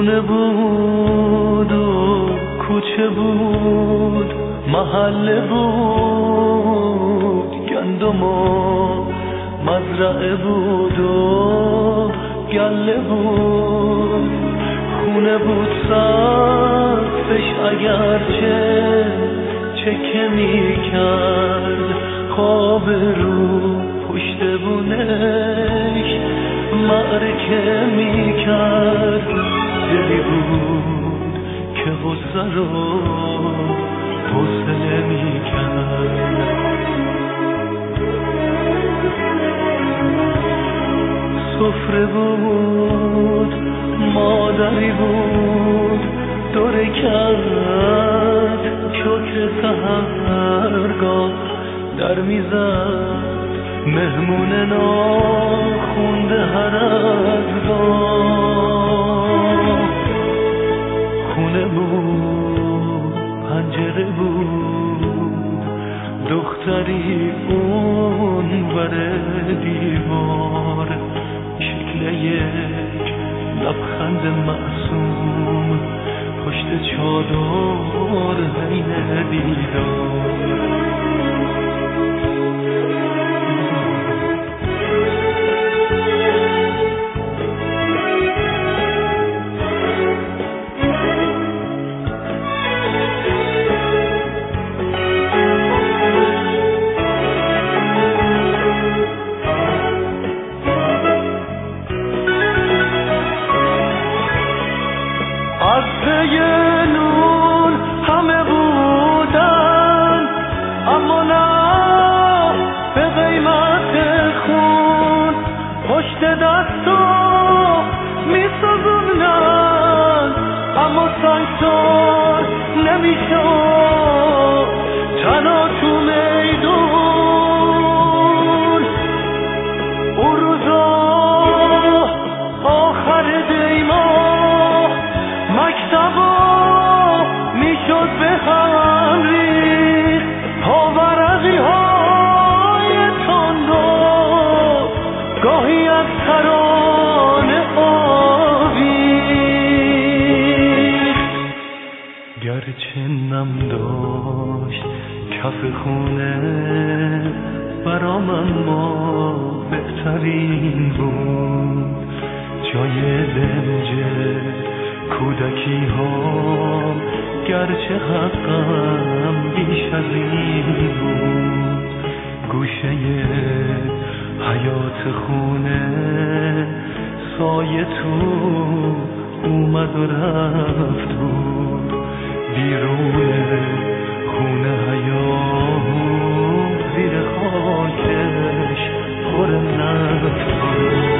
خونه بود و کوچه بود، محله بود، گندم و مزرعه بود و گله بود. خونه بود سقفش اگرچه چکه می کرد، خواب رو پشت بونش معرکه می کرد. دلی بود که غصه رو حوصله می کرد. سفره بود، مادری بود، دوره کرد شکر سحرگاه در میزد، مهمون ناخونده هر از راه. خونه بود، پنجره بود، دختری اون بره دیوار، شکل یک لبخند معصوم پشت چادر حین دیدار. نون همه بودن اما نه به قیمت خون، پشت دستو میسازونن اما سنگسار نمیشد تنها تو میدون. اون روزا آخر دیما مکتبا میشد به هم ریخت، پاورقی های تندو گاهی از ترانه آویخت. گرچه نم داشت کف خونه برام اما بهترین بود، جای دنج کودکی ها گرچه حقم بیش از این بود. گوشه حیات خونه سایه تو اومد و رفت بود، بیرون خونه حیات زیر خاکش پر نفت بود.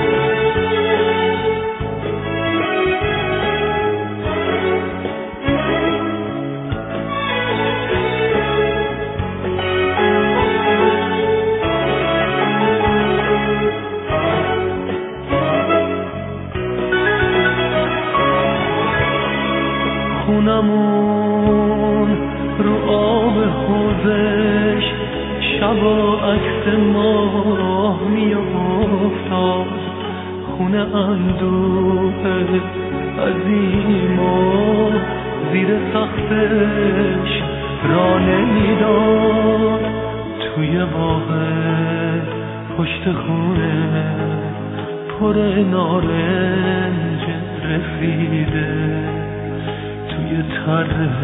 خونمون رو آب حوضش شبا عکس ماه می افتاد، خونه اندوه عظیم و زیر سقفش را نمیداد. توی باغ پشت خونه پر نارنج رسیده، توی طرح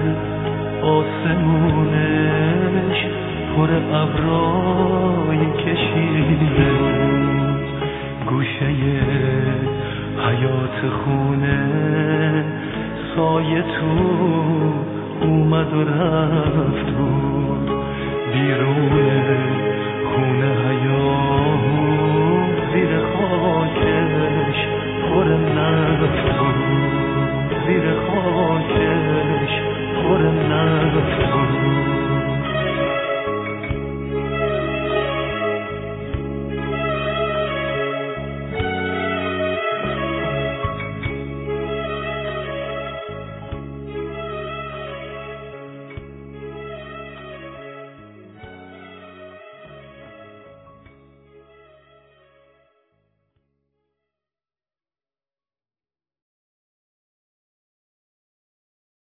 آسمونش پر ابرای کشیده. گوشه حیات خونه سایه تو اومد و رفت بود، بیرون